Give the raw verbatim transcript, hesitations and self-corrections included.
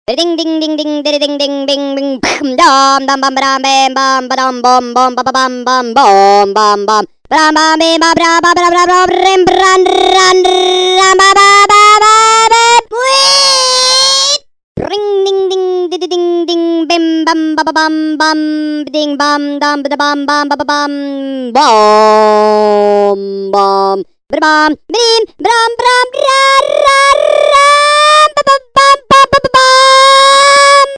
Ding ding ding ding ding ding ding ding ding dum dum bum bam bam bam bum bum bum bum bum bum bum bum bum bam bam bam bam bam bam bam bam rim ran ran ran ba ba ba ba ba wait ring ding ding ding ding ding bim bum ba ba bum bum ding bum dum ba bum bum ba ba bum bum bum ba bum bim brum brum ra ra ra ba ba bum ba ba ba